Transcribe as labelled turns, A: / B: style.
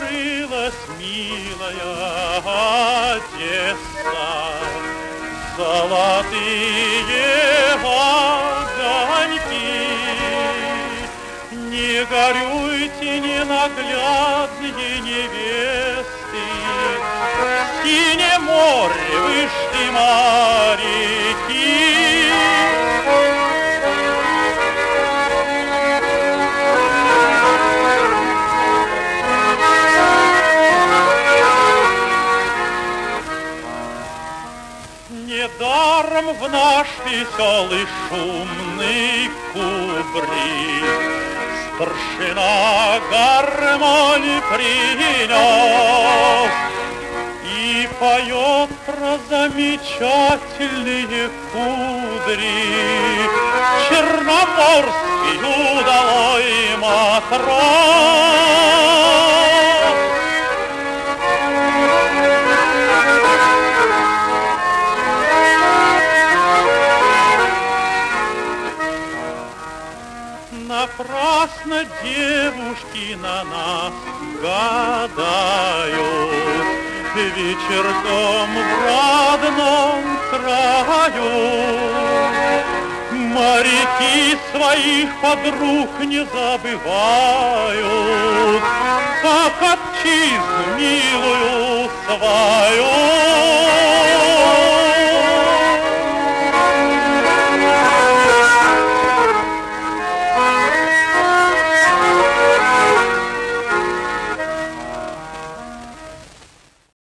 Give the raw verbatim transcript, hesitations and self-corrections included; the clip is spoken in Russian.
A: закрылась, милая Одесса, золотые огоньки. Не горюйте, ненаглядные невесты, в синее море вышли моряки. Недаром в наш веселый шумный кубрик старшина гармонь принес и поет про замечательные кудри черноморский удалой матрос. Напрасно девушки на нас гадают, вечерком в родном краю. Моряки своих подруг не забывают, как отчизну милую свою.